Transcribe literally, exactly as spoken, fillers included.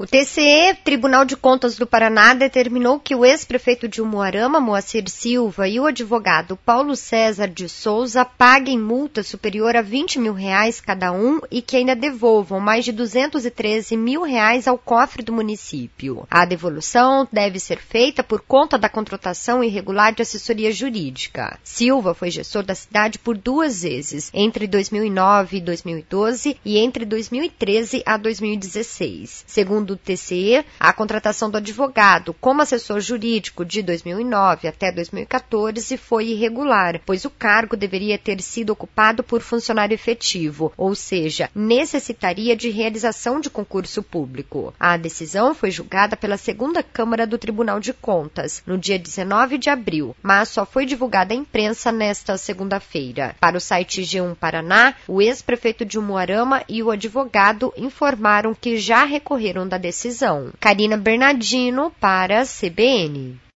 O T C E, Tribunal de Contas do Paraná, determinou que o ex-prefeito de Umuarama, Moacir Silva, e o advogado Paulo César de Souza paguem multa superior a vinte mil reais cada um e que ainda devolvam mais de duzentos e treze mil reais ao cofre do município. A devolução deve ser feita por conta da contratação irregular de assessoria jurídica. Silva foi gestor da cidade por duas vezes, entre dois mil e nove e dois mil e doze e entre dois mil e treze a dois mil e dezesseis. Segundo do T C E, a contratação do advogado como assessor jurídico de dois mil e nove até dois mil e quatorze foi irregular, pois o cargo deveria ter sido ocupado por funcionário efetivo, ou seja, necessitaria de realização de concurso público. A decisão foi julgada pela segunda Câmara do Tribunal de Contas, no dia dezenove de abril, mas só foi divulgada à imprensa nesta segunda-feira. Para o site G um Paraná, o ex-prefeito de Umuarama e o advogado informaram que já recorreram da decisão. Karina Bernardino para a C B N.